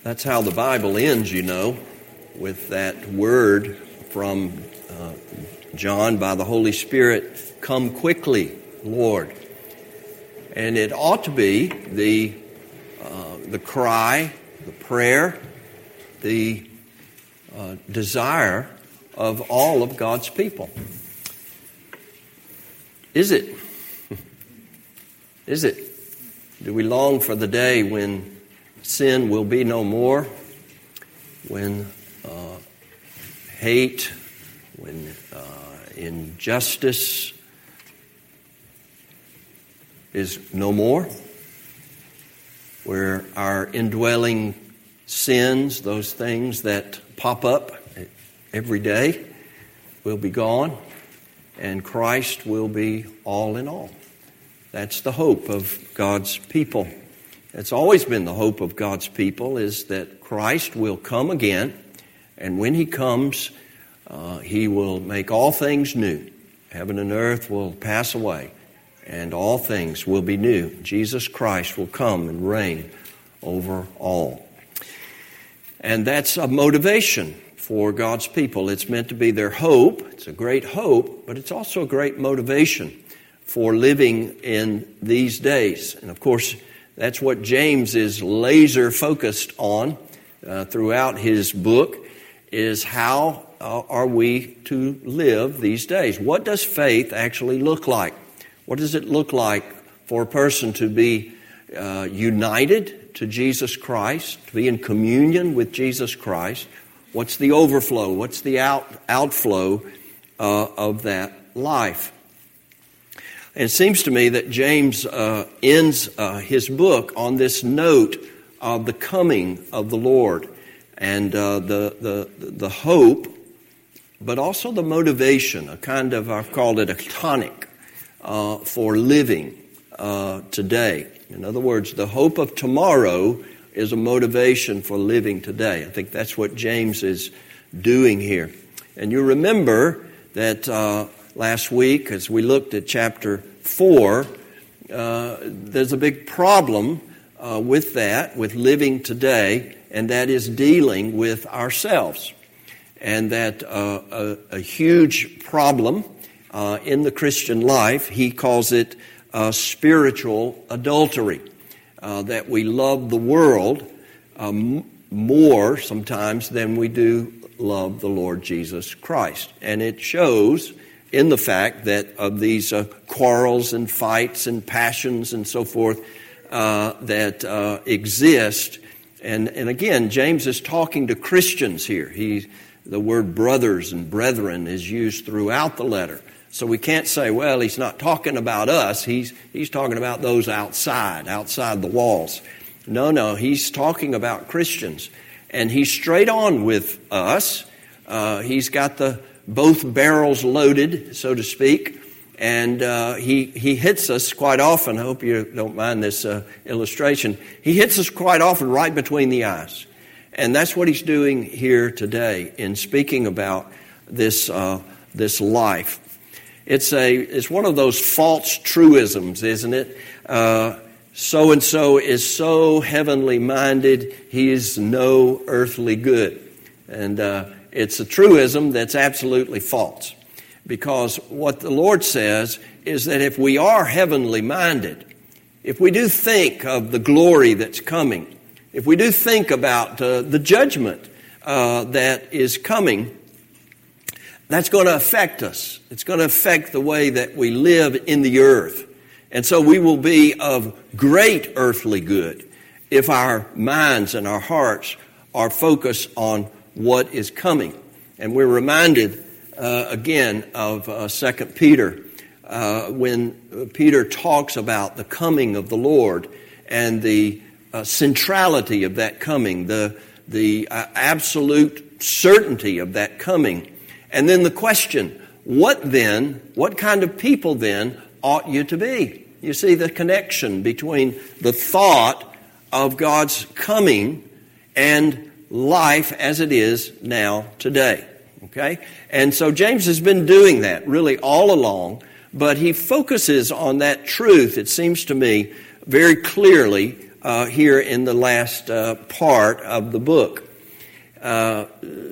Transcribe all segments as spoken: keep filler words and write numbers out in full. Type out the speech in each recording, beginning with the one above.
That's how the Bible ends, you know, with that word from uh, John by the Holy Spirit, "Come quickly, Lord." And it ought to be the uh, the cry, the prayer, the uh, desire of all of God's people. Is it? Is it? Do we long for the day when sin will be no more, when uh, hate, when uh, injustice is no more, where our indwelling sins, those things that pop up every day, will be gone, and Christ will be all in all? That's the hope of God's people. It's always been the hope of God's people, is that Christ will come again, and when He comes, uh, He will make all things new. Heaven and earth will pass away, and all things will be new. Jesus Christ will come and reign over all. And that's a motivation for God's people. It's meant to be their hope. It's a great hope, but it's also a great motivation for living in these days. And of course, that's what James is laser focused on uh, throughout his book, is how uh, are we to live these days? What does faith actually look like? What does it look like for a person to be uh, united to Jesus Christ, to be in communion with Jesus Christ? What's the overflow? What's the out, outflow uh, of that life? And it seems to me that James uh, ends uh, his book on this note of the coming of the Lord and uh, the, the the hope, but also the motivation, a kind of, I've called it a tonic uh, for living uh, today. In other words, the hope of tomorrow is a motivation for living today. I think that's what James is doing here. And you remember that uh, last week, as we looked at chapter four, uh, there's a big problem uh, with that, with living today, and that is dealing with ourselves. And that uh, a, a huge problem uh, in the Christian life, he calls it uh, spiritual adultery. Uh, that we love the world um, more sometimes than we do love the Lord Jesus Christ. And it shows in the fact that of these uh, quarrels and fights and passions and so forth uh, that uh, exist. And, and again, James is talking to Christians here. He, the word brothers and brethren is used throughout the letter. So we can't say, well, he's not talking about us. He's he's talking about those outside, outside the walls. No, no, he's talking about Christians. And he's straight on with us. Uh, he's got the both barrels loaded, so to speak. And uh, he, he hits us quite often. I hope you don't mind this uh, illustration. He hits us quite often right between the eyes. And that's what he's doing here today in speaking about this uh, this life. It's a it's one of those false truisms, isn't it? Uh, so-and-so is so heavenly minded, he is no earthly good. And uh, it's a truism that's absolutely false. Because what the Lord says is that if we are heavenly minded, if we do think of the glory that's coming, if we do think about uh, the judgment uh, that is coming, that's going to affect us. It's going to affect the way that we live in the earth. And so we will be of great earthly good if our minds and our hearts are focused on what is coming. And we're reminded uh, again of uh, Second Peter uh, when Peter talks about the coming of the Lord and the uh, centrality of that coming, the, the uh, absolute certainty of that coming. And then the question, what then, what kind of people then ought you to be? You see the connection between the thought of God's coming and life as it is now today. Okay? And so James has been doing that really all along, but he focuses on that truth, it seems to me, very clearly uh, here in the last uh, part of the book. Uh,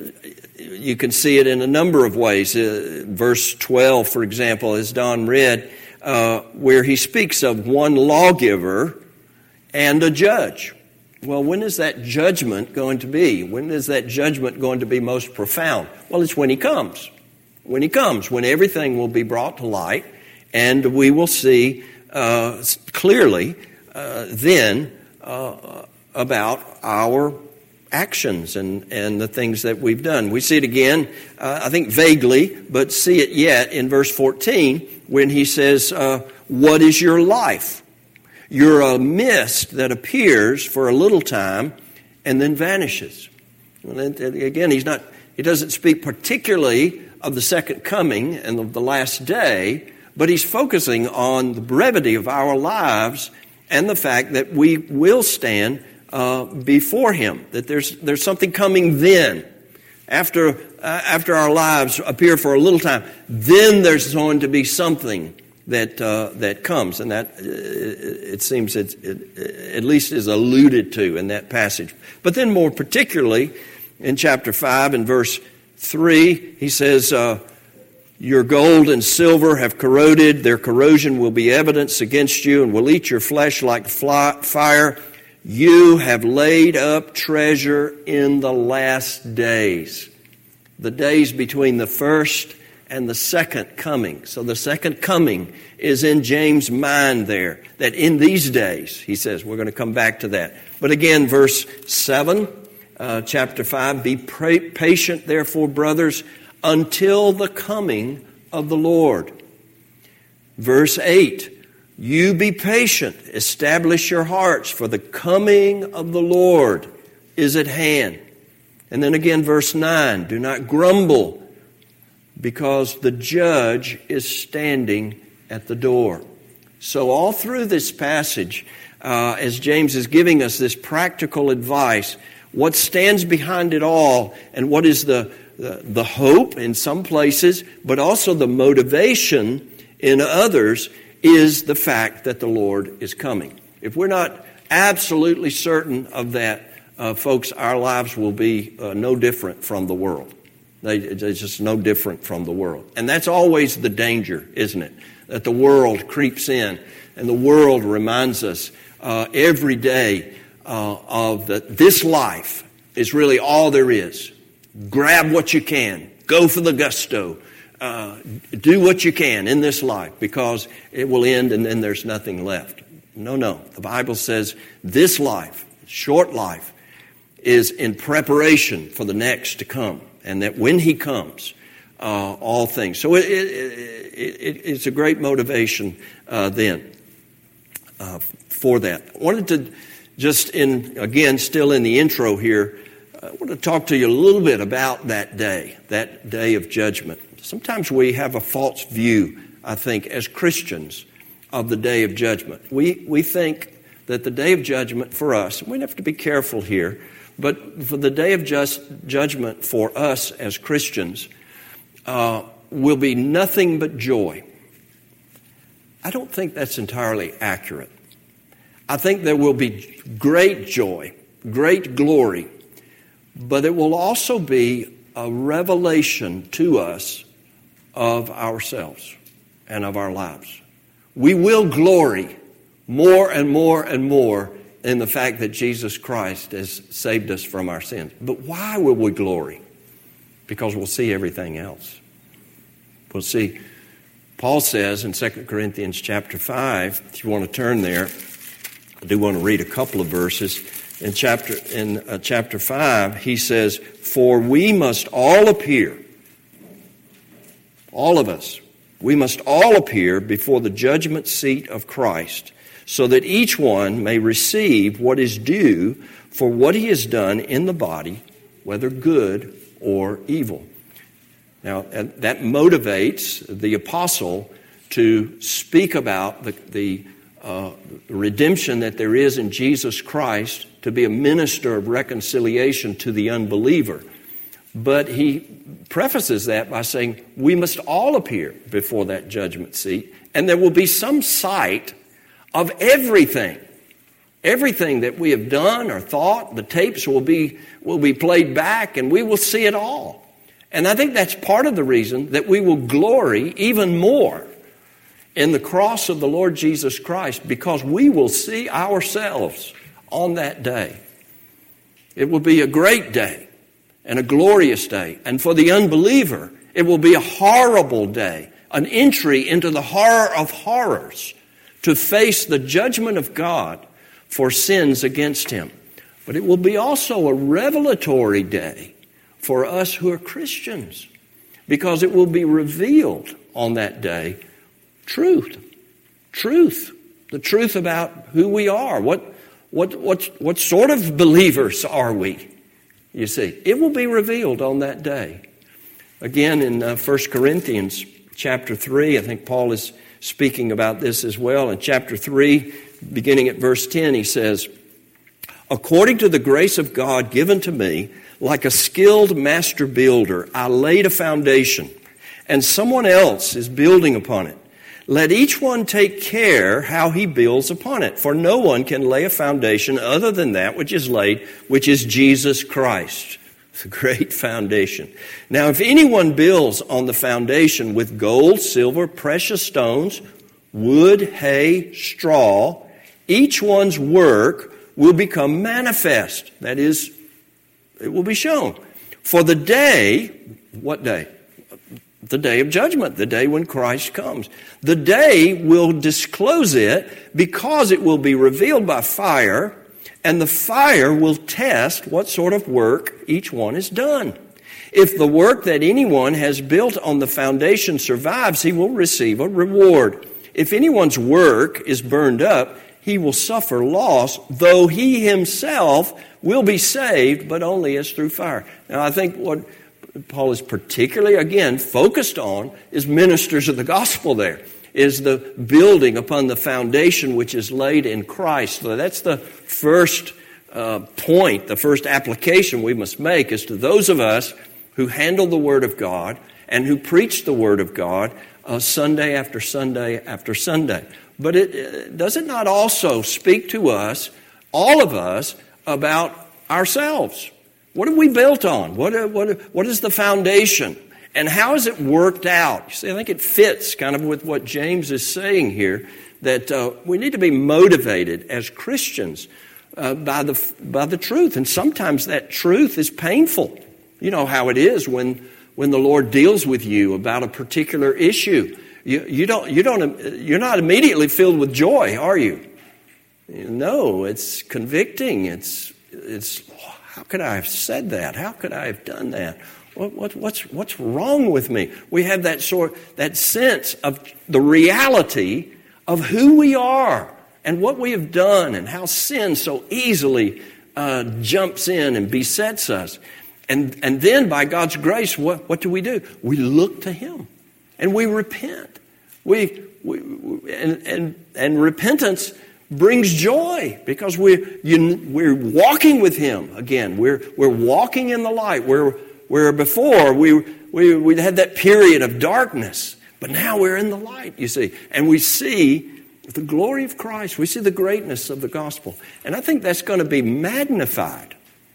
you can see it in a number of ways. Uh, verse twelve, for example, as Don read, uh, where he speaks of one lawgiver and a judge. Well, when is that judgment going to be? When is that judgment going to be most profound? Well, it's when he comes. When he comes, when everything will be brought to light, and we will see uh, clearly uh, then uh, about our actions and, and the things that we've done. We see it again, uh, I think vaguely, but see it yet in verse fourteen when he says, uh, what is your life? You're a mist that appears for a little time and then vanishes. Well, again, he's not. He doesn't speak particularly of the second coming and of the last day, but he's focusing on the brevity of our lives and the fact that we will stand uh, before him. That there's there's something coming then, after uh, after our lives appear for a little time. Then there's going to be something that uh, that comes, and that uh, it seems it, it at least is alluded to in that passage. But then more particularly in chapter five and verse three, he says, uh, your gold and silver have corroded, their corrosion will be evidence against you and will eat your flesh like fly, fire. You have laid up treasure in the last days, the days between the first and the second coming. So the second coming is in James' mind there, that in these days, he says, we're going to come back to that. But again, verse seven, uh, chapter five, be pra- patient, therefore, brothers, until the coming of the Lord. Verse eight, you be patient, establish your hearts, for the coming of the Lord is at hand. And then again, verse nine, do not grumble, because the judge is standing at the door. So all through this passage, uh, as James is giving us this practical advice, what stands behind it all and what is the, the, the hope in some places, but also the motivation in others, is the fact that the Lord is coming. If we're not absolutely certain of that, uh, folks, our lives will be uh, no different from the world. They, it's just no different from the world. And that's always the danger, isn't it? That the world creeps in, and the world reminds us uh, every day uh, of that this life is really all there is. Grab what you can. Go for the gusto. Uh, do what you can in this life, because it will end and then there's nothing left. No, no. The Bible says this life, short life, is in preparation for the next to come. And that when he comes, uh, all things. So it, it, it, it's a great motivation uh, then uh, for that. I wanted to just, in again, still in the intro here, I want to talk to you a little bit about that day, that day of judgment. Sometimes we have a false view, I think, as Christians of the day of judgment. We, we think that the day of judgment for us, and we have to be careful here, but for the day of just judgment for us as Christians uh, will be nothing but joy. I don't think that's entirely accurate. I think there will be great joy, great glory, but it will also be a revelation to us of ourselves and of our lives. We will glory more and more and more in the fact that Jesus Christ has saved us from our sins. But why will we glory? Because we'll see everything else. We'll see. Paul says in Second Corinthians chapter five, if you want to turn there, I do want to read a couple of verses. In chapter in uh, chapter five, he says, for we must all appear, all of us, we must all appear before the judgment seat of Christ, so that each one may receive what is due for what he has done in the body, whether good or evil. Now, that motivates the apostle to speak about the, the uh, redemption that there is in Jesus Christ, to be a minister of reconciliation to the unbeliever. But he prefaces that by saying, we must all appear before that judgment seat, and there will be some sight of everything Everything that we have done or thought, the tapes will be, will be played back and we will see it all. And I think that's part of the reason that we will glory even more in the cross of the Lord Jesus Christ, because we will see ourselves on that day. It will be a great day and a glorious day. And for the unbeliever, it will be a horrible day, an entry into the horror of horrors, to face the judgment of God for sins against him. But it will be also a revelatory day for us who are Christians, because it will be revealed on that day truth, truth, the truth about who we are. What, what, what, what sort of believers are we? You see, it will be revealed on that day. Again, in uh, First Corinthians chapter three, I think Paul is speaking about this as well. In chapter three, beginning at verse ten, he says, "According to the grace of God given to me, like a skilled master builder, I laid a foundation, and someone else is building upon it. Let each one take care how he builds upon it, for no one can lay a foundation other than that which is laid, which is Jesus Christ." It's a great foundation. "Now, if anyone builds on the foundation with gold, silver, precious stones, wood, hay, straw, each one's work will become manifest." That is, it will be shown. "For the day," what day? The day of judgment, the day when Christ comes. "The day will disclose it, because it will be revealed by fire, and the fire will test what sort of work each one has done. If the work that anyone has built on the foundation survives, he will receive a reward. If anyone's work is burned up, he will suffer loss, though he himself will be saved, but only as through fire." Now, I think what Paul is particularly, again, focused on is ministers of the gospel there, is the building upon the foundation which is laid in Christ. So that's the first uh, point, the first application we must make is to those of us who handle the Word of God and who preach the Word of God uh, Sunday after Sunday after Sunday. But it, it does it not also speak to us, all of us, about ourselves? What have we built on? What, what, what is the foundation? And how is it worked out? You see, I think it fits kind of with what James is saying here, that uh, we need to be motivated as Christians uh, by the by the truth. And sometimes that truth is painful. You know how it is when when the Lord deals with you about a particular issue. You, you don't you don't you're not immediately filled with joy, are you? No, it's convicting. It's it's how could I have said that? How could I have done that? What, what, what's what's wrong with me? We have that sort that sense of the reality of who we are and what we have done, and how sin so easily uh, jumps in and besets us. And and then by God's grace, what what do we do? We look to Him and we repent. We, we, we and and and repentance brings joy, because we're you, we're walking with Him again. We're we're walking in the light. We're Where before we we we had that period of darkness, but now we're in the light, you see. And we see the glory of Christ. We see the greatness of the gospel. And I think that's going to be magnified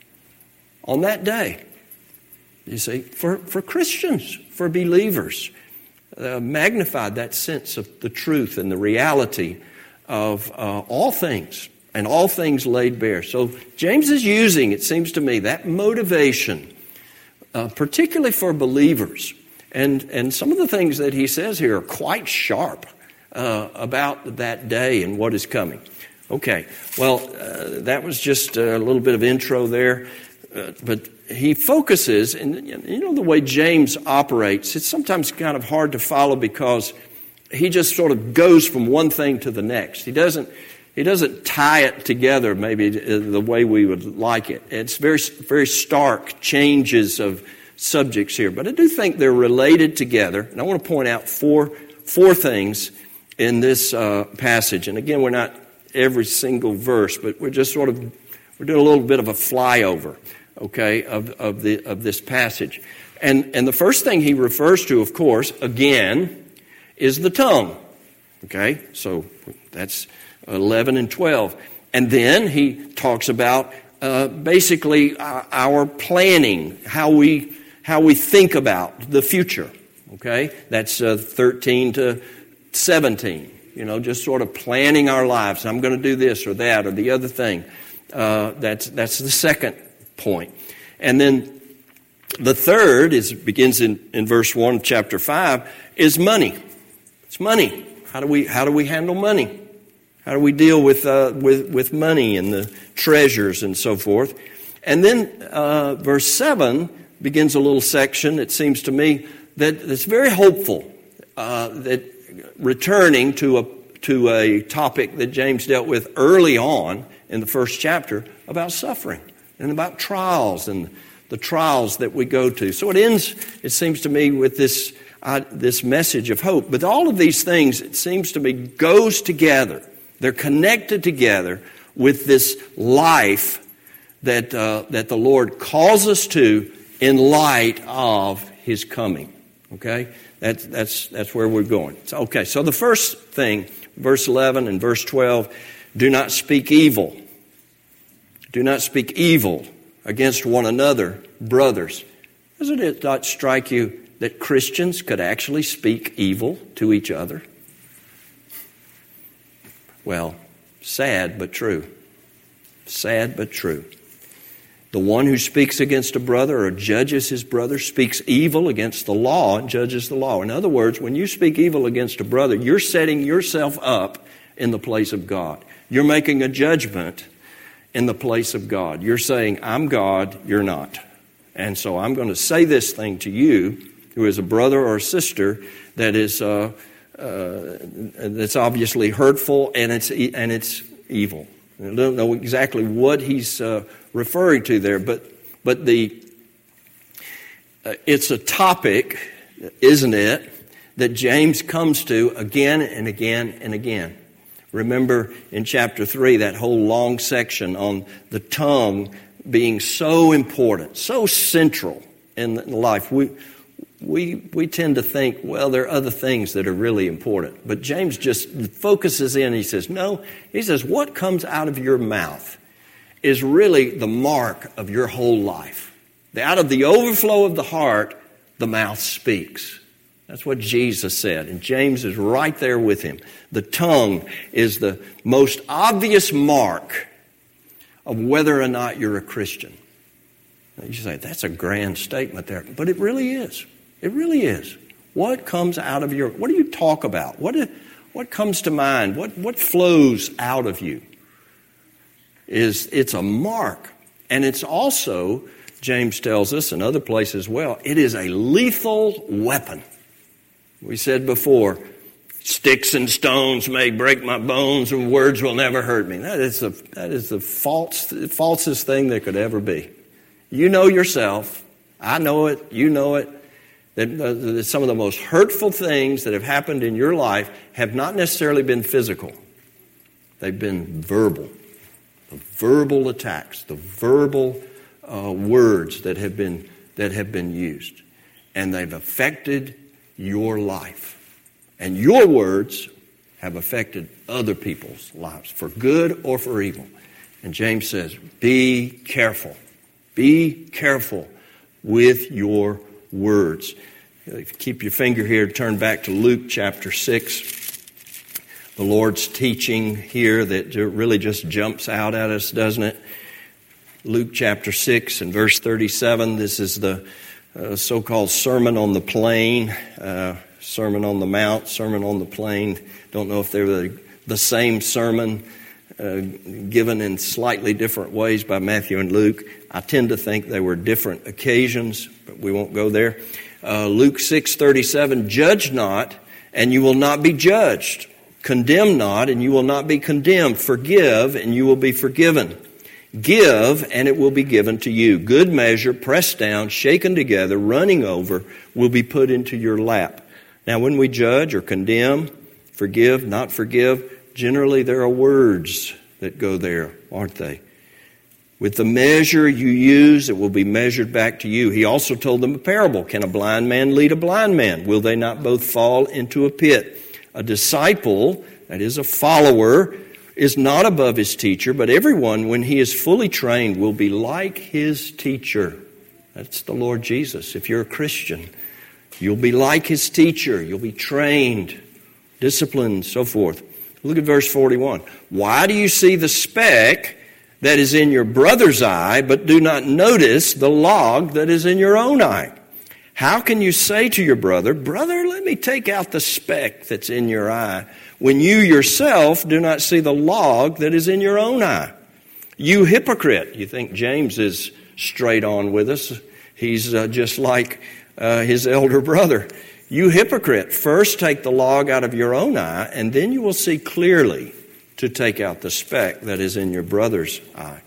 on that day, you see, for, for Christians, for believers. Uh, magnified that sense of the truth and the reality of uh, all things, and all things laid bare. So James is using, it seems to me, that motivation, Uh, particularly for believers. And and some of the things that he says here are quite sharp uh, about that day and what is coming. Okay, well, uh, that was just a little bit of intro there. Uh, but he focuses, and you know the way James operates, it's sometimes kind of hard to follow, because he just sort of goes from one thing to the next. He doesn't He doesn't tie it together maybe the way we would like it. It's very, very stark changes of subjects here. But I do think they're related together. And I want to point out four, four things in this uh, passage. And again, we're not every single verse, but we're just sort of, we're doing a little bit of a flyover, okay, of, of, the, of this passage. And, and the first thing he refers to, of course, again, is the tongue. Okay, so that's eleven and twelve. And then he talks about uh, basically our, our planning, how we how we think about the future. Okay, that's uh, thirteen to seventeen. You know, just sort of planning our lives. I'm going to do this or that or the other thing. Uh, that's that's the second point. And then the third is begins in, in verse one, chapter five, is money. It's money. How do we how do we handle money? How do we deal with uh, with with money and the treasures and so forth? And then uh, verse seven begins a little section. It seems to me that that's very hopeful. Uh, that returning to a to a topic that James dealt with early on in the first chapter about suffering and about trials and the trials that we go to. So it ends, it seems to me, with this uh, this message of hope. But all of these things, it seems to me, goes together. They're connected together with this life that uh, that the Lord calls us to in light of His coming. Okay, that's that's that's where we're going. So, okay, so the first thing, verse eleven and verse twelve, do not speak evil. Do not speak evil against one another, brothers. Doesn't it not strike you that Christians could actually speak evil to each other? Well, sad but true. Sad but true. The one who speaks against a brother or judges his brother speaks evil against the law and judges the law. In other words, when you speak evil against a brother, you're setting yourself up in the place of God. You're making a judgment in the place of God. You're saying, I'm God, you're not. And so I'm going to say this thing to you, who is a brother or a sister, that is uh, uh, that's obviously hurtful and it's and it's evil. I don't know exactly what he's uh, referring to there, but but the uh, it's a topic, isn't it, that James comes to again and again and again. Remember in chapter three, that whole long section on the tongue being so important, so central in life. We we we tend to think, well, there are other things that are really important. But James just focuses in. He says, no. He says, what comes out of your mouth is really the mark of your whole life. Out of the overflow of the heart, the mouth speaks. That's what Jesus said, and James is right there with him. The tongue is the most obvious mark of whether or not you're a Christian. You say, that's a grand statement there, but it really is. It really is. What comes out of your, what do you talk about? What what comes to mind? What what flows out of you? Is it's a mark, and it's also, James tells us, and other places as well, it is a lethal weapon. We said before, sticks and stones may break my bones and words will never hurt me. That is the, that is the false, falsest thing there could ever be. You know yourself, I know it, you know it, that, uh, that some of the most hurtful things that have happened in your life have not necessarily been physical. They've been verbal. The verbal attacks, the verbal uh, words that have been that have been used. And they've affected your life. And your words have affected other people's lives, for good or for evil. And James says, be careful. Be careful with your words. If you keep your finger here, turn back to Luke chapter six. The Lord's teaching here that really just jumps out at us, doesn't it? Luke chapter six and verse thirty-seven. This is the Uh, so-called Sermon on the Plain, uh, Sermon on the Mount, Sermon on the Plain. Don't know if they're the, the same sermon uh, given in slightly different ways by Matthew and Luke. I tend to think they were different occasions, but we won't go there. Uh, Luke six thirty-seven, judge not, and you will not be judged. Condemn not, and you will not be condemned. Forgive, and you will be forgiven. Give, and it will be given to you. Good measure, pressed down, shaken together, running over, will be put into your lap. Now, when we judge or condemn, forgive, not forgive, generally there are words that go there, aren't they? With the measure you use, it will be measured back to you. He also told them a parable. Can a blind man lead a blind man? Will they not both fall into a pit? A disciple, that is a follower, is not above his teacher, but everyone, when he is fully trained, will be like his teacher. That's the Lord Jesus. If you're a Christian, you'll be like his teacher. You'll be trained, disciplined, so forth. Look at verse forty-one. Why do you see the speck that is in your brother's eye, but do not notice the log that is in your own eye? How can you say to your brother, brother, let me take out the speck that's in your eye, when you yourself do not see the log that is in your own eye? You hypocrite. You think James is straight on with us. He's uh, just like uh, his elder brother. You hypocrite. First take the log out of your own eye, and then you will see clearly to take out the speck that is in your brother's eye.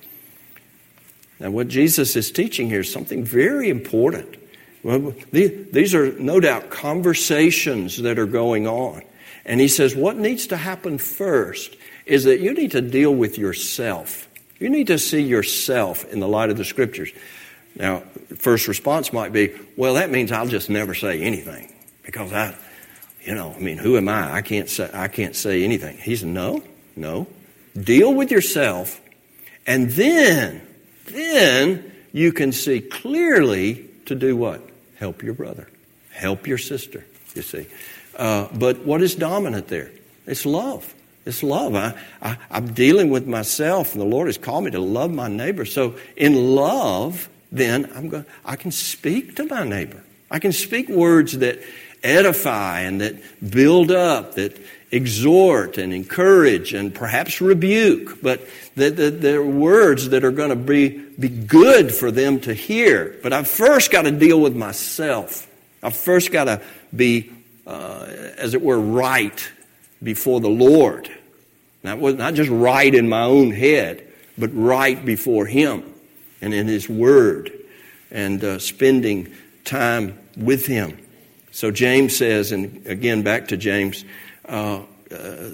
Now what Jesus is teaching here is something very important. Well, these are no doubt conversations that are going on. And he says what needs to happen first is that you need to deal with yourself. You need to see yourself in the light of the Scriptures. Now, first response might be, well, that means I'll just never say anything. Because I, you know, I mean, who am I? I can't say, I can't say anything. He said, no, no. Deal with yourself. And then, then you can see clearly to do what? Help your brother. Help your sister, you see. Uh, but what is dominant there? It's love. It's love. I, I, I'm dealing with myself, and the Lord has called me to love my neighbor. So in love, then I'm going. I can speak to my neighbor. I can speak words that edify and that build up, that exhort and encourage and perhaps rebuke, but that the, they're words that are going to be, be good for them to hear. But I've first got to deal with myself. I've first got to be, uh, as it were, right before the Lord. Not, not just right in my own head, but right before Him and in His Word, and uh, spending time with Him. So James says, and again back to James, uh, uh,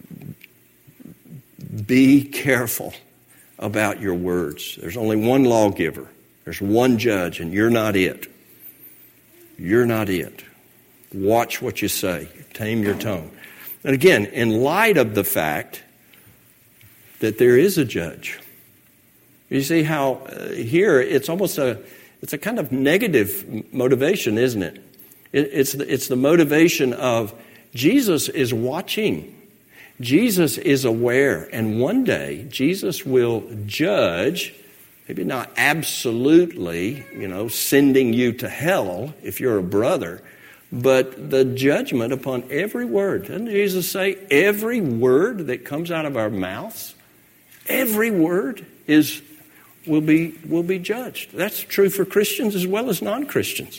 be careful about your words. There's only one lawgiver. There's one judge, and you're not it. You're not it. Watch what you say. Tame your tongue. And again, in light of the fact that there is a judge, you see how uh, here it's almost a it's a kind of negative motivation, isn't it? it it's the, it's the motivation of Jesus is watching. Jesus is aware, and one day Jesus will judge. Maybe not absolutely, you know, sending you to hell if you're a brother, but the judgment upon every word. Doesn't Jesus say every word that comes out of our mouths, every word is will be will be judged. That's true for Christians as well as non-Christians.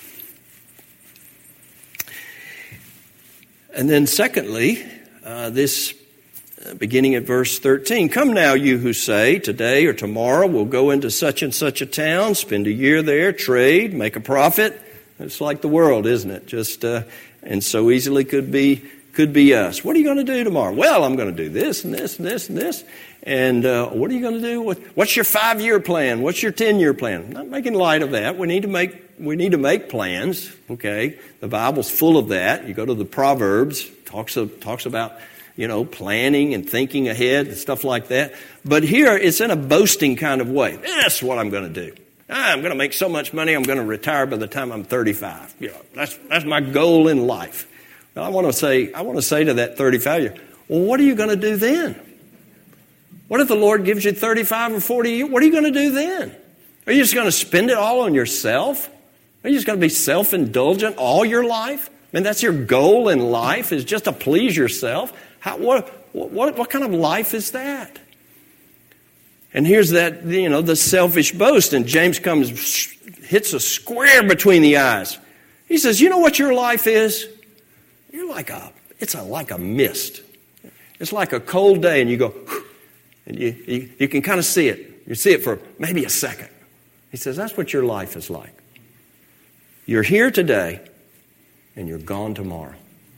And then secondly, uh, this beginning at verse thirteen, come now you who say, today or tomorrow we'll go into such and such a town, spend a year there, trade, make a profit. It's like the world, isn't it? Just uh, and so easily could be could be us. What are you going to do tomorrow? Well, I'm going to do this and this and this and this. And uh, what are you going to do? What, what's your five-year plan? What's your ten-year plan? I'm not making light of that. We need to make we need to make plans. Okay, the Bible's full of that. You go to the Proverbs, talks of, talks about, you know, planning and thinking ahead and stuff like that. But here it's in a boasting kind of way. That's what I'm going to do. I'm going to make so much money, I'm going to retire by the time I'm thirty-five. You know, that's that's my goal in life. Well, I want to say, I want to say to that thirty-five-year, well, what are you going to do then? What if the Lord gives you thirty-five or forty years? What are you going to do then? Are you just going to spend it all on yourself? Are you just going to be self-indulgent all your life? I mean, that's your goal in life, is just to please yourself? How, what, what, what kind of life is that? And here's that, you know, the selfish boast. And James comes, hits a square between the eyes. He says, you know what your life is? You're like a, it's a, like a mist. It's like a cold day, and you go, and you, you, you can kind of see it. You see it for maybe a second. He says, that's what your life is like. You're here today, and you're gone tomorrow.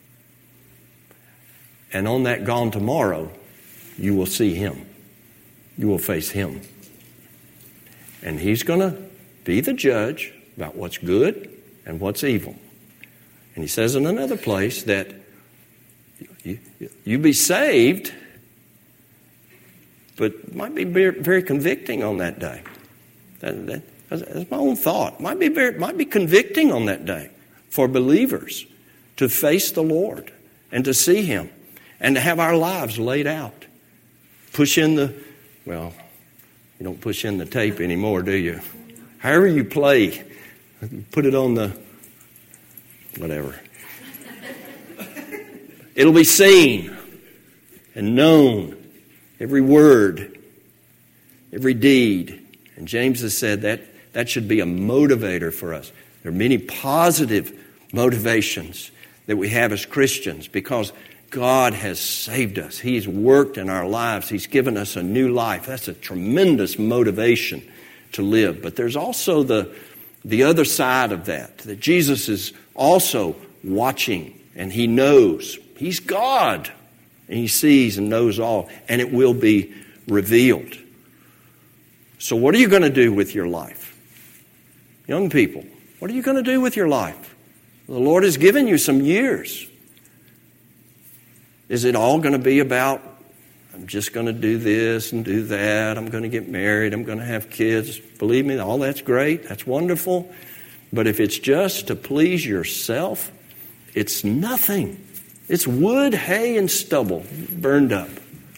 And on that gone tomorrow, you will see Him. You will face Him. And He's going to be the judge about what's good and what's evil. And He says in another place that you, you be saved, but it might be very, very convicting on that day. That, that, that's my own thought. It might be very, might be convicting on that day for believers to face the Lord and to see Him and to have our lives laid out. Push in the, well, you don't push in the tape anymore, do you? However you play, put it on the, whatever. It'll be seen and known, every word, every deed. And James has said that that should be a motivator for us. There are many positive motivations that we have as Christians because God has saved us. He's worked in our lives. He's given us a new life. That's a tremendous motivation to live. But there's also the, the other side of that, that Jesus is also watching and He knows. He's God. And He sees and knows all. And it will be revealed. So what are you going to do with your life? Young people, what are you going to do with your life? The Lord has given you some years. Is it all going to be about, I'm just going to do this and do that. I'm going to get married. I'm going to have kids. Believe me, all that's great. That's wonderful. But if it's just to please yourself, it's nothing. It's wood, hay, and stubble burned up.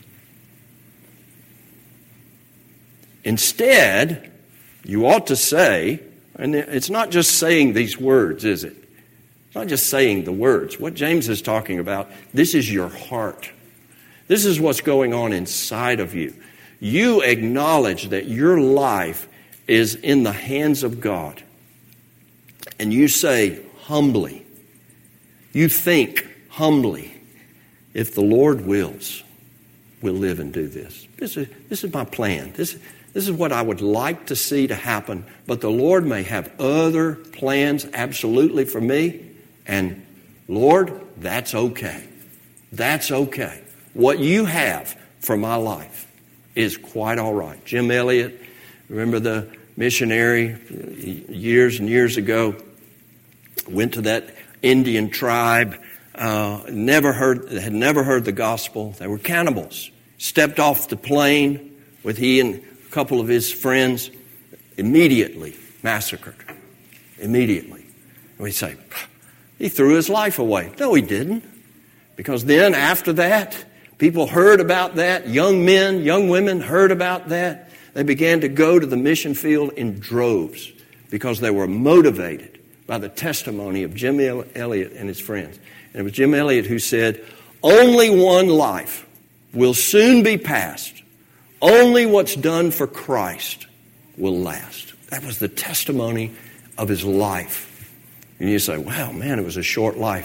Instead, you ought to say, and it's not just saying these words, is it? It's not just saying the words. What James is talking about, this is your heart. This is what's going on inside of you. You acknowledge that your life is in the hands of God. And you say humbly, you think humbly, if the Lord wills, we'll live and do this. This is, this is my plan. This, this is what I would like to see to happen. But the Lord may have other plans absolutely for me. And Lord, that's okay. That's okay. What you have for my life is quite all right. Jim Elliot, remember the missionary years and years ago, went to that Indian tribe, uh, never heard, had never heard the gospel. They were cannibals. Stepped off the plane with he and a couple of his friends, immediately massacred. Immediately. And we say, he threw his life away. No, he didn't. Because then after that, people heard about that. Young men, young women heard about that. They began to go to the mission field in droves because they were motivated by the testimony of Jim Elliot and his friends. And it was Jim Elliot who said, only one life will soon be passed. Only what's done for Christ will last. That was the testimony of his life. And you say, wow, man, it was a short life.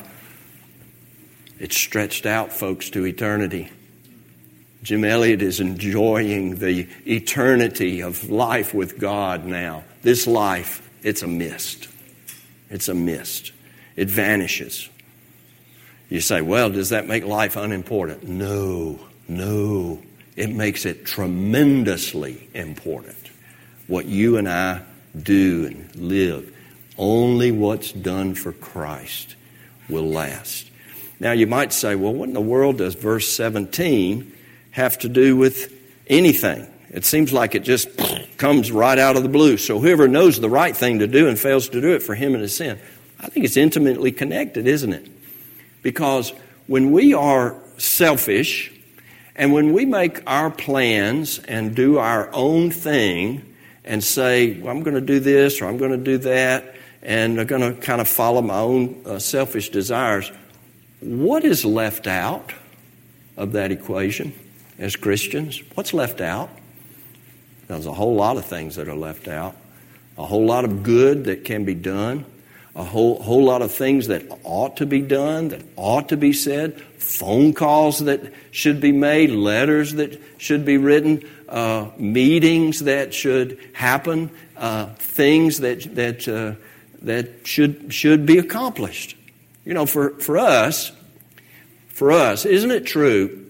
It's stretched out, folks, to eternity. Jim Elliot is enjoying the eternity of life with God now. This life, it's a mist. It's a mist. It vanishes. You say, well, does that make life unimportant? No, no. It makes it tremendously important. What you and I do and live. Only what's done for Christ will last. Now you might say, well, what in the world does verse seventeen have to do with anything? It seems like it just comes right out of the blue. So whoever knows the right thing to do and fails to do it, for him it is sin. I think it's intimately connected, isn't it? Because when we are selfish and when we make our plans and do our own thing and say, well, I'm going to do this or I'm going to do that, and I'm going to kind of follow my own uh, selfish desires, what is left out of that equation as Christians? What's left out? There's a whole lot of things that are left out. A whole lot of good that can be done. A whole whole lot of things that ought to be done, that ought to be said. Phone calls that should be made. Letters that should be written. Uh, meetings that should happen. Uh, things that that uh, that should should be accomplished. You know, for, for us, for us, isn't it true?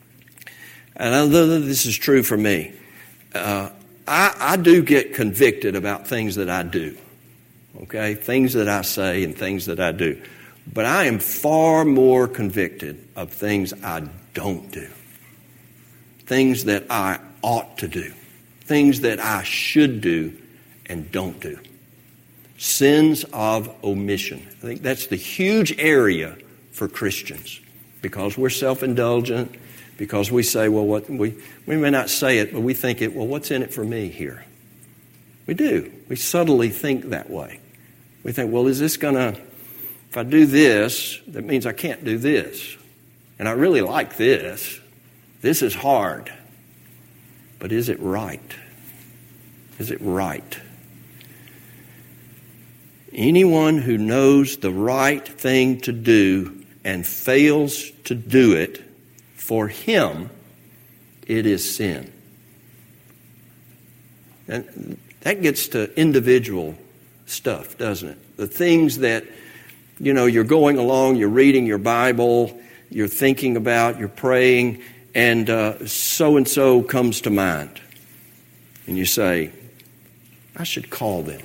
And I know that this is true for me. Uh, I, I do get convicted about things that I do. Okay? Things that I say and things that I do. But I am far more convicted of things I don't do. Things that I ought to do, things that I should do and don't do. Sins of omission. I think that's the huge area for Christians, because we're self-indulgent, because we say, well, what we, we may not say it, but we think it, well, what's in it for me here? We do. We subtly think that way. We think, well, is this going to, if I do this, that means I can't do this. And I really like this. This is hard. But is it right? Is it right? Anyone who knows the right thing to do and fails to do it, for him, it is sin. And that gets to individual stuff, doesn't it? The things that, you know, you're going along, you're reading your Bible, you're thinking about, you're praying, and uh, so-and-so comes to mind. And you say, I should call them.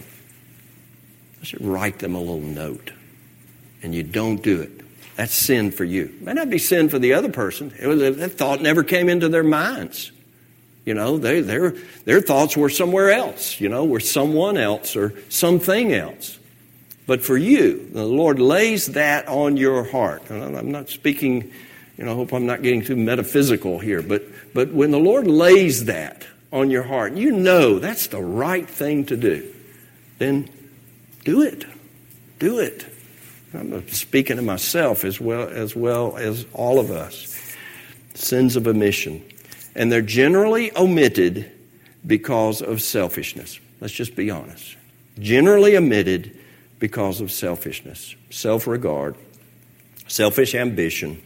I should write them a little note. And you don't do it. That's sin for you. It may not be sin for the other person. It was, that thought never came into their minds. You know, they, their, their thoughts were somewhere else, you know, were someone else or something else. But for you, the Lord lays that on your heart. And I'm not speaking, you know, I hope I'm not getting too metaphysical here, but, but when the Lord lays that on your heart, you know that's the right thing to do, then do it. Do it. I'm speaking to myself as well as well as all of us. Sins of omission. And they're generally omitted because of selfishness. Let's just be honest. Generally omitted because of selfishness, self-regard, selfish ambition,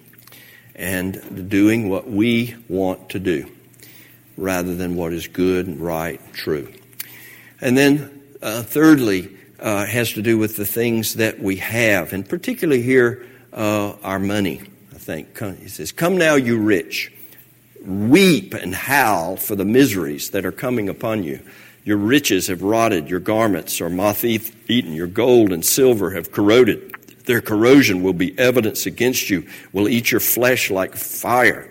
and doing what we want to do rather than what is good and right and true. And then uh, thirdly, Uh, has to do with the things that we have, and particularly here, uh, our money, I think. He says, come now, you rich, weep and howl for the miseries that are coming upon you. Your riches have rotted, your garments are moth-eaten, your gold and silver have corroded. Their corrosion will be evidence against you, will eat your flesh like fire.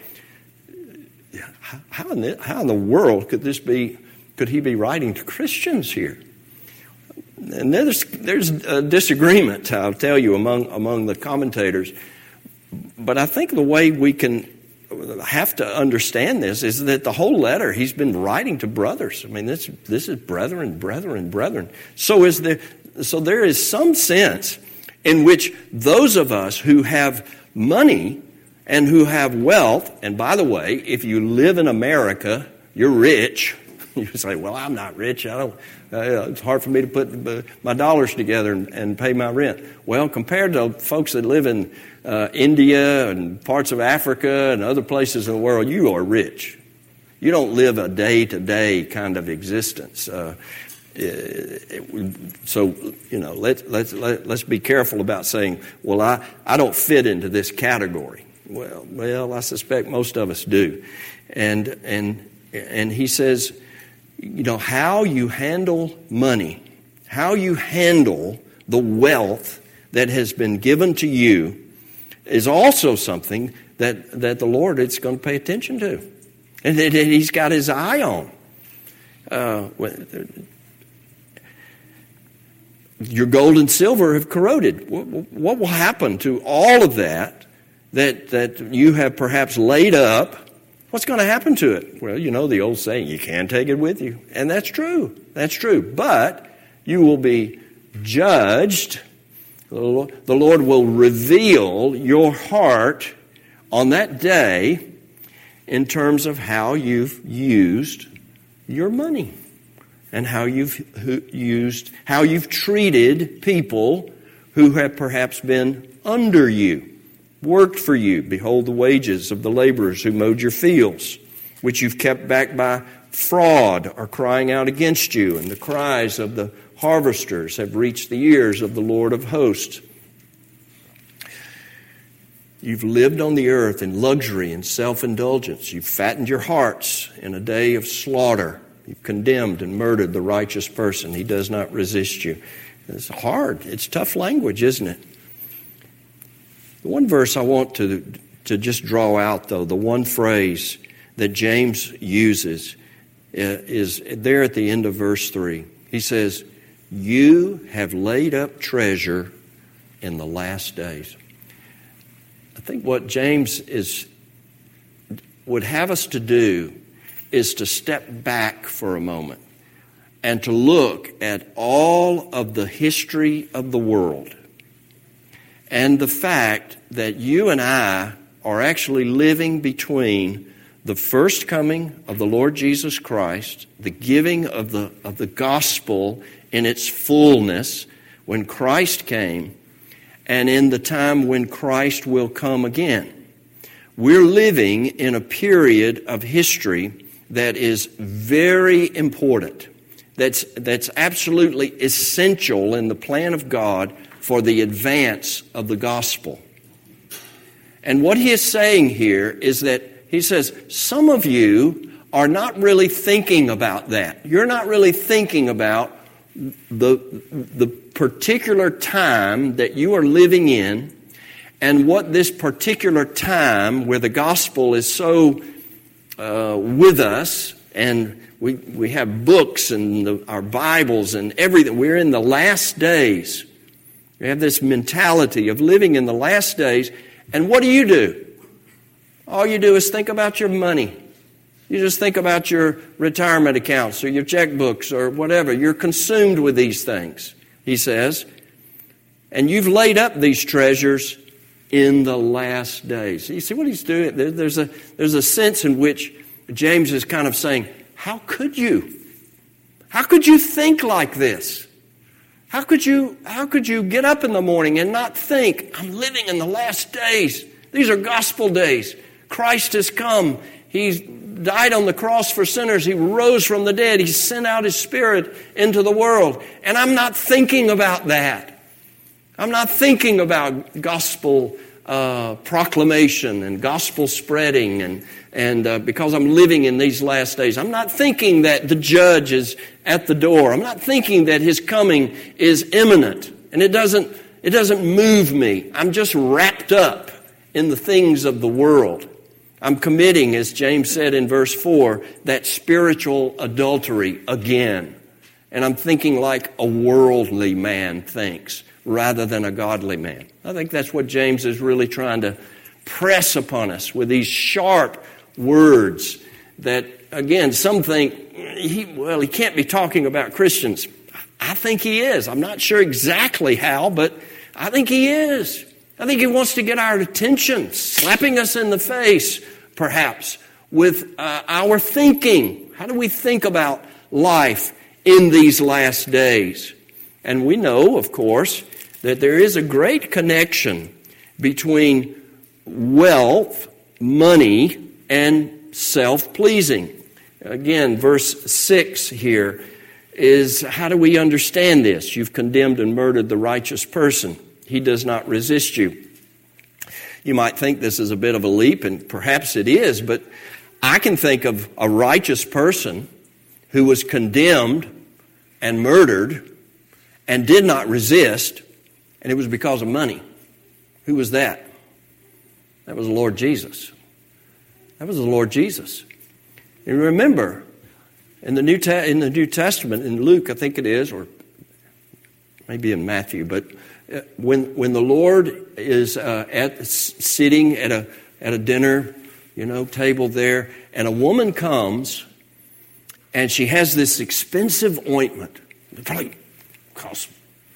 How in the, how in the world could this be, could he be writing to Christians here? And there's there's a disagreement, I'll tell you, among among the commentators. But I think the way we can have to understand this is that the whole letter he's been writing to brothers. I mean, this this is brethren, brethren, brethren. So is there so there is some sense in which those of us who have money and who have wealth, and by the way, if you live in America, you're rich. You say, well, I'm not rich. I don't. Uh, it's hard for me to put my dollars together and, and pay my rent. Well, compared to folks that live in uh, India and parts of Africa and other places in the world, you are rich. You don't live a day-to-day kind of existence. Uh, it, it, so, you know, let's let's let, let's be careful about saying, well, I, I don't fit into this category. Well, well, I suspect most of us do, and and and he says, you know, how you handle money, how you handle the wealth that has been given to you is also something that, that the Lord is going to pay attention to. And that he's got his eye on. Uh, your gold and silver have corroded. What will happen to all of that that, that you have perhaps laid up? What's going to happen to it? Well, you know the old saying, you can't take it with you. And that's true. That's true. But you will be judged. The Lord will reveal your heart on that day in terms of how you've used your money and how you've used, how you've treated people who have perhaps been under you. Worked for you. Behold the wages of the laborers who mowed your fields, which you've kept back by fraud, are crying out against you, and the cries of the harvesters have reached the ears of the Lord of hosts. You've lived on the earth in luxury and self-indulgence. You've fattened your hearts in a day of slaughter. You've condemned and murdered the righteous person. He does not resist you. It's hard. It's tough language, isn't it? The one verse I want to, to just draw out, though, the one phrase that James uses is there at the end of verse three. He says, you have laid up treasure in the last days. I think what James is would have us to do is to step back for a moment and to look at all of the history of the world and the fact that you and I are actually living between the first coming of the Lord Jesus Christ, the giving of the of the gospel in its fullness when Christ came, and in the time when Christ will come again. We're living in a period of history that is very important, that's that's absolutely essential in the plan of God for the advance of the gospel. And what he is saying here is that he says, some of you are not really thinking about that. You're not really thinking about the, the particular time that you are living in and what this particular time where the gospel is so uh, with us, and we, we have books and the, our Bibles and everything. We're in the last days. We have this mentality of living in the last days. And what do you do? All you do is think about your money. You just think about your retirement accounts or your checkbooks or whatever. You're consumed with these things, he says. And you've laid up these treasures in the last days. You see what he's doing? There's a, there's a sense in which James is kind of saying, how could you? How could you think like this? How could you, how could you get up in the morning and not think, I'm living in the last days. These are gospel days. Christ has come. He's died on the cross for sinners. He rose from the dead. He sent out His Spirit into the world. And I'm not thinking about that. I'm not thinking about gospel uh, proclamation and gospel spreading and, and uh, because I'm living in these last days. I'm not thinking that the judge is at the door. I'm not thinking that His coming is imminent. And it doesn't, it doesn't move me. I'm just wrapped up in the things of the world. I'm committing, as James said in verse four, that spiritual adultery again. And I'm thinking like a worldly man thinks rather than a godly man. I think that's what James is really trying to press upon us with these sharp words that, again, some think, he, well, he can't be talking about Christians. I think he is. I'm not sure exactly how, but I think he is. I think he wants to get our attention, slapping us in the face, perhaps, with uh, our thinking. How do we think about life in these last days? And we know, of course, that there is a great connection between wealth, money, and self-pleasing. Again, verse six here is, how do we understand this? You've condemned and murdered the righteous person. He does not resist you. You might think this is a bit of a leap, and perhaps it is, but I can think of a righteous person who was condemned and murdered and did not resist, and it was because of money. Who was that? That was the Lord Jesus. That was the Lord Jesus. And remember, in the New Te- in the New Testament, in Luke, I think it is, or maybe in Matthew, but when when the Lord is uh, at sitting at a at a dinner, you know, table there, and a woman comes, and she has this expensive ointment. It probably costs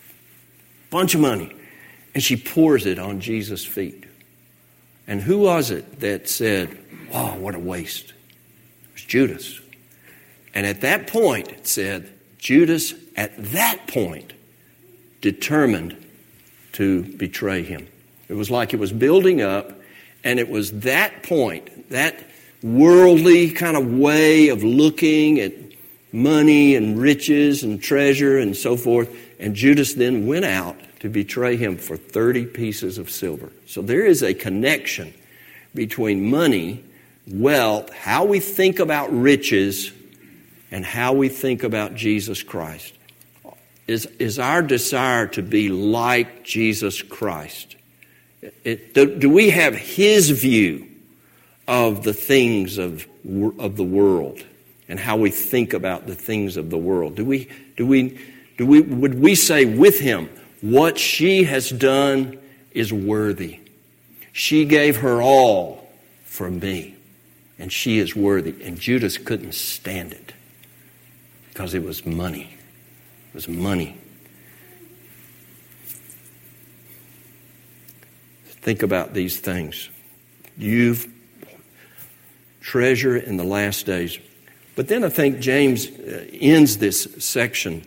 a bunch of money, and she pours it on Jesus' feet. And who was it that said, "Wow, what a waste"? It was Judas. And at that point, it said, Judas, at that point, determined to betray him. It was like it was building up, and it was that point, that worldly kind of way of looking at money and riches and treasure and so forth, and Judas then went out to betray him for thirty pieces of silver. So there is a connection between money, wealth, how we think about riches, and how we think about Jesus Christ. Is, is our desire to be like Jesus Christ? It, do, do we have His view of the things of, of the world and how we think about the things of the world? Do we, do we, do we, would we say with him, what she has done is worthy? She gave her all for me, and she is worthy. And Judas couldn't stand it because it was money. It was money. Think about these things. You've treasure in the last days. But then I think James ends this section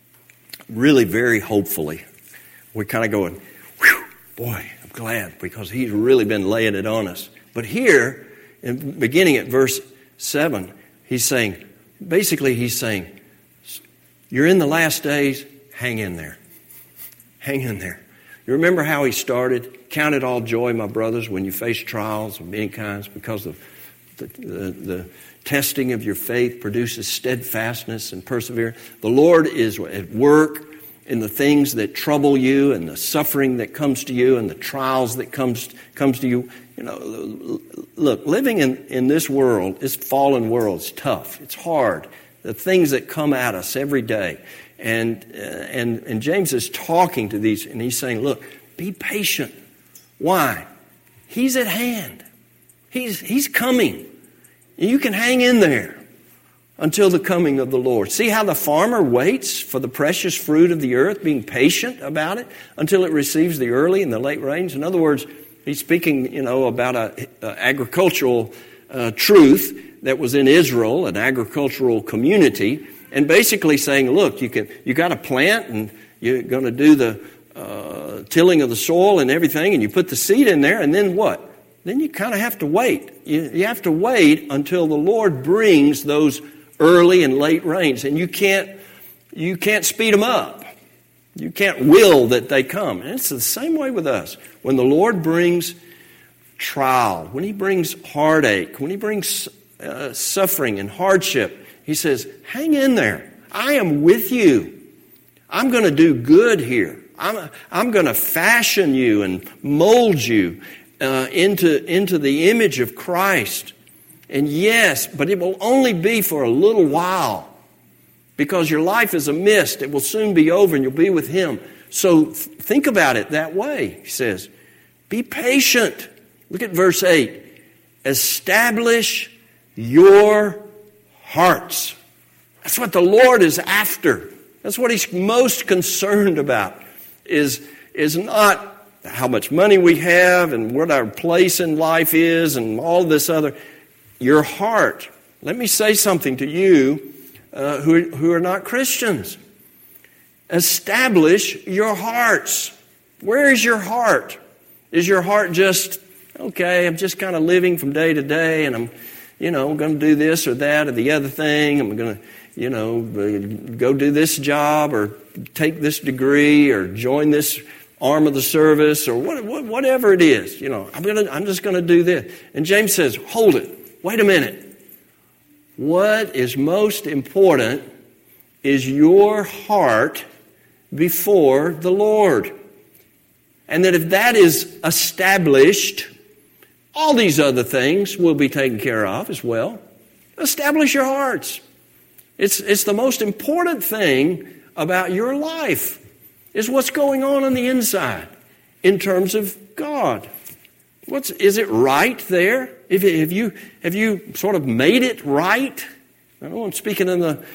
really very hopefully. We're kind of going, whew, boy, I'm glad, because he's really been laying it on us. But here, in beginning at verse seven, he's saying, basically he's saying, you're in the last days, hang in there. Hang in there. You remember how he started? Count it all joy, my brothers, when you face trials of many kinds, because of the, the, the testing of your faith produces steadfastness and perseverance. The Lord is at work in the things that trouble you and the suffering that comes to you and the trials that comes comes to you. You know, look, living in, in this world, this fallen world, is tough. It's hard. The things that come at us every day. And, uh, and, and James is talking to these, and he's saying, look, be patient. Why? He's at hand. He's, he's coming. You can hang in there until the coming of the Lord. See how the farmer waits for the precious fruit of the earth, being patient about it until it receives the early and the late rains? In other words, he's speaking, you know, about a, a agricultural uh, truth that was in Israel, an agricultural community, and basically saying, look, you can you got to plant, and you're going to do the uh, tilling of the soil and everything, and you put the seed in there, and then what? Then you kind of have to wait. You, you have to wait until the Lord brings those early and late rains, and you can't you can't speed them up. You can't will that they come. And it's the same way with us. When the Lord brings trial, when He brings heartache, when He brings uh, suffering and hardship, He says, hang in there. I am with you. I'm going to do good here. I'm, I'm going to fashion you and mold you uh, into, into the image of Christ. And yes, but it will only be for a little while, because your life is a mist. It will soon be over and you'll be with Him. So think about it that way, he says. Be patient. Look at verse eight. Establish your hearts. That's what the Lord is after. That's what He's most concerned about, is, is not how much money we have and what our place in life is and all this other. Your heart. Let me say something to you uh, who, who are not Christians. Establish your hearts. Where is your heart? Is your heart just, okay, I'm just kind of living from day to day, and I'm, you know, going to do this or that or the other thing. I'm going to, you know, go do this job or take this degree or join this arm of the service or what, what, whatever it is. You know, I'm gonna, I'm just going to do this. And James says, hold it. Wait a minute. What is most important is your heart before the Lord. And that if that is established, all these other things will be taken care of as well. Establish your hearts. It's, it's the most important thing about your life, is what's going on on the inside in terms of God. What's, is it right there? If, have, you, have you sort of made it right? I know I'm speaking in the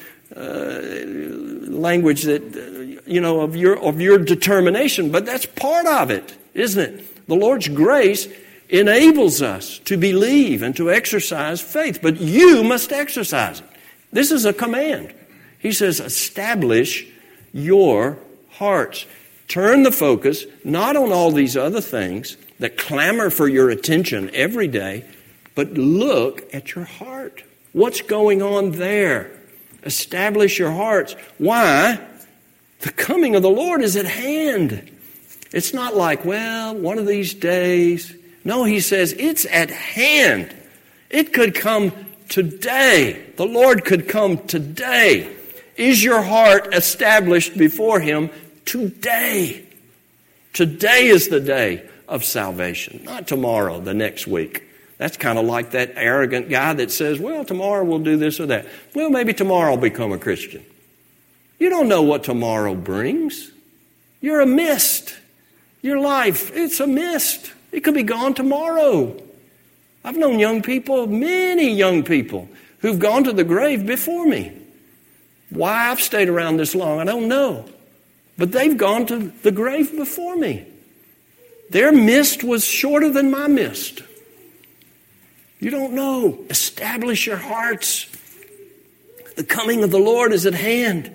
uh, language that, uh, you know, of your, of your determination, but that's part of it, isn't it? The Lord's grace enables us to believe and to exercise faith, but you must exercise it. This is a command. He says, establish your hearts. Turn the focus not on all these other things that clamor for your attention every day, but look at your heart. What's going on there? Establish your hearts. Why? The coming of the Lord is at hand. It's not like, well, one of these days. No, he says it's at hand. It could come today. The Lord could come today. Is your heart established before Him today? Today is the day of salvation, not tomorrow, the next week, That's kind of like that arrogant guy that says, well, tomorrow we'll do this or that. Well, maybe tomorrow I'll become a Christian. You don't know what tomorrow brings. You're a mist. Your life, it's a mist. It could be gone tomorrow. I've known young people, many young people, who've gone to the grave before me. Why I've stayed around this long, I don't know. But they've gone to the grave before me. Their mist was shorter than my mist. You don't know. Establish your hearts. The coming of the Lord is at hand.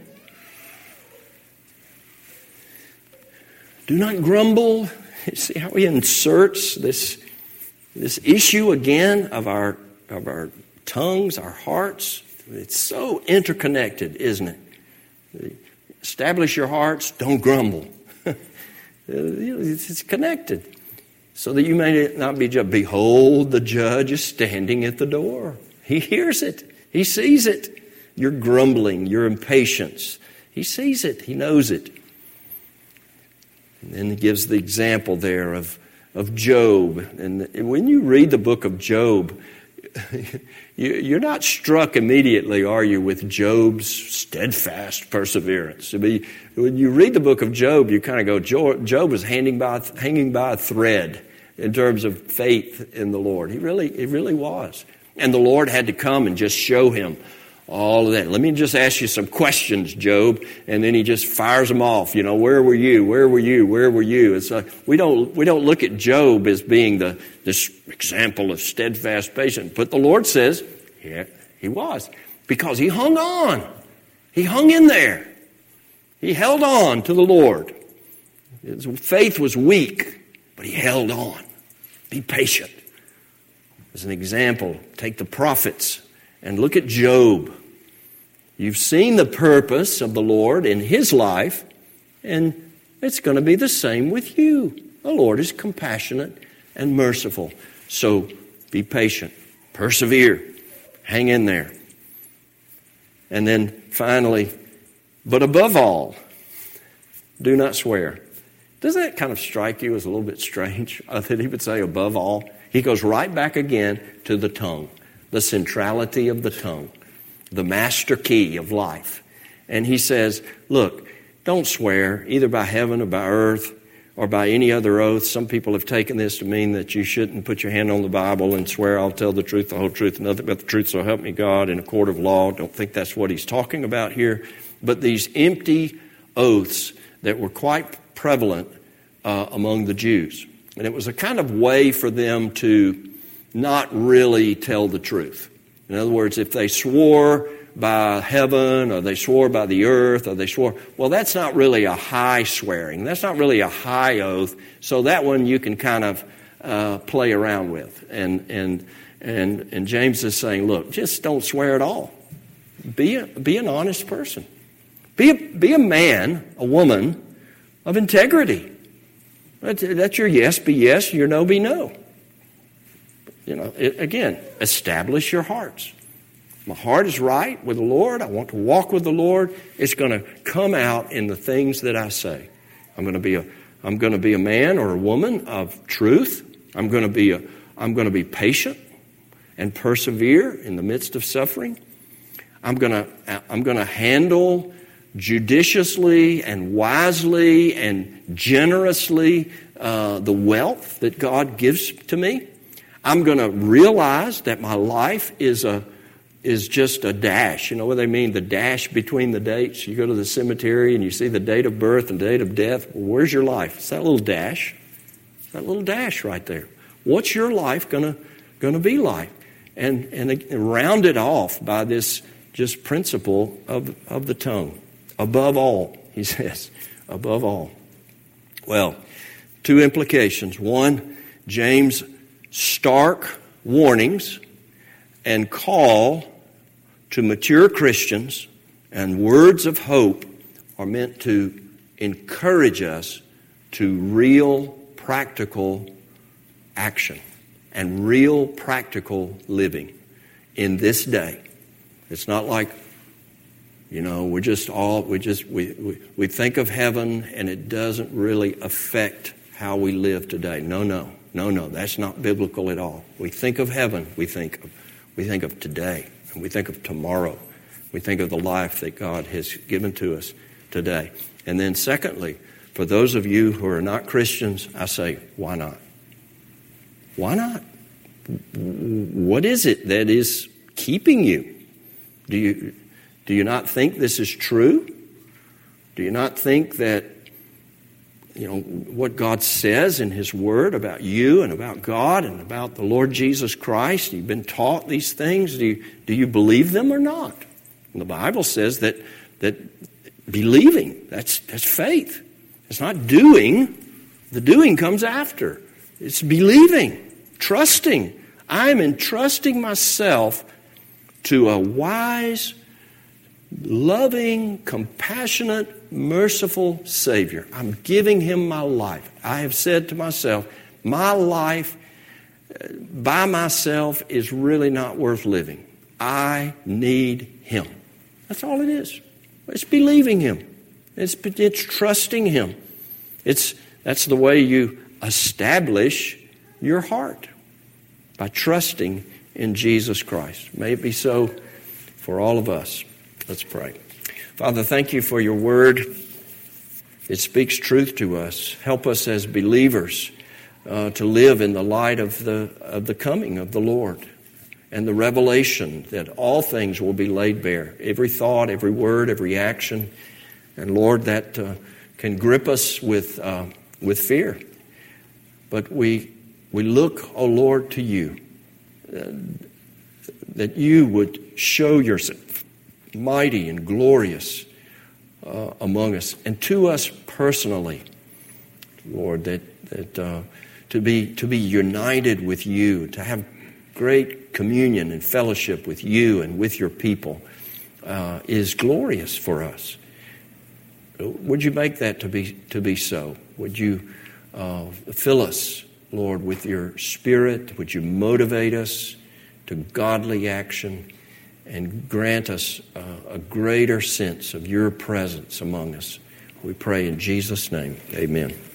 Do not grumble. See how he inserts this, this issue again of our, of our tongues, our hearts. It's so interconnected, isn't it? Establish your hearts, don't grumble. It's connected. So that you may not be judged. Behold, the judge is standing at the door. He hears it. He sees it. Your grumbling, your impatience. He sees it. He knows it. And then he gives the example there of, of Job. And when you read the book of Job, you're not struck immediately, are you, with Job's steadfast perseverance? I mean, when you read the book of Job, you kind of go, Job was hanging by, hanging by a thread in terms of faith in the Lord. He really, he really was. And the Lord had to come and just show him all of that. Let me just ask you some questions, Job. And then he just fires them off. You know, where were you? Where were you? Where were you? It's like, we don't we don't look at Job as being the this example of steadfast patience. But the Lord says, yeah, he was. Because he hung on. He hung in there. He held on to the Lord. His faith was weak, but he held on. Be patient. As an example, take the prophets and look at Job. You've seen the purpose of the Lord in his life, and it's going to be the same with you. The Lord is compassionate and merciful. So be patient. Persevere. Hang in there. And then finally, but above all, do not swear. Doesn't that kind of strike you as a little bit strange that he would say above all? He goes right back again to the tongue, the centrality of the tongue, the master key of life. And he says, look, don't swear either by heaven or by earth or by any other oath. Some people have taken this to mean that you shouldn't put your hand on the Bible and swear, I'll tell the truth, the whole truth, and nothing but the truth, so help me God, in a court of law. Don't think that's what he's talking about here. But these empty oaths that were quite prevalent uh, among the Jews. And it was a kind of way for them to not really tell the truth. In other words, if they swore by heaven or they swore by the earth or they swore, well, that's not really a high swearing. That's not really a high oath. So that one you can kind of uh, play around with. And, and, and, and James is saying, look, just don't swear at all. Be, a, be an honest person. Be a, be a man, a woman of integrity. That's, that's your yes be yes, your no be no. You know, it, again, establish your hearts. My heart is right with the Lord. I want to walk with the Lord. It's going to come out in the things that I say. I'm going to be a, I'm going to be a man or a woman of truth. I'm going to be a, I'm going to be patient and persevere in the midst of suffering. I'm going to, I'm going to handle judiciously and wisely and generously uh, the wealth that God gives to me. I'm going to realize that my life is a is just a dash. You know what they mean? The dash between the dates. You go to the cemetery and you see the date of birth and date of death. Well, where's your life? It's that little dash. It's that little dash right there. What's your life going to going to be like? And and round it off by this just principle of of the tongue. Above all, he says, above all. Well, two implications. One, James' stark warnings and call to mature Christians and words of hope are meant to encourage us to real practical action and real practical living in this day. It's not like, you know, we're just all, we just, we, we, we think of heaven and it doesn't really affect how we live today. No, no. no, no, that's not biblical at all. We think of heaven, we think of, we think of today, and we think of tomorrow. We think of the life that God has given to us today. And then secondly, for those of you who are not Christians, I say, why not? Why not? What is it that is keeping you? Do you, do you not think this is true? Do you not think that, you know, what God says in His Word about you and about God and about the Lord Jesus Christ, you've been taught these things, do you, do you believe them or not? And the Bible says that that believing, that's that's faith. It's not doing. The doing comes after. It's believing, trusting. I'm entrusting myself to a wise, loving, compassionate, merciful Savior. I'm giving Him my life. I have said to myself, my life by myself is really not worth living. I need Him. That's all it is. It's believing Him. It's, it's trusting Him. It's that's the way you establish your heart, by trusting in Jesus Christ. May it be so for all of us. Let's pray. Father, thank You for Your Word. It speaks truth to us. Help us as believers uh, to live in the light of the of the coming of the Lord, and the revelation that all things will be laid bare. Every thought, every word, every action. And Lord, that uh, can grip us with uh, with fear. But we we look, oh Lord, to You. Uh, that You would show Yourself mighty and glorious uh, among us. And to us personally, Lord, that, that uh, to be to be united with You, to have great communion and fellowship with You and with Your people uh, is glorious for us. Would You make that to be to be so? Would You uh, fill us, Lord, with Your Spirit? Would You motivate us to godly action and grant us uh, a greater sense of Your presence among us? We pray in Jesus' name. Amen.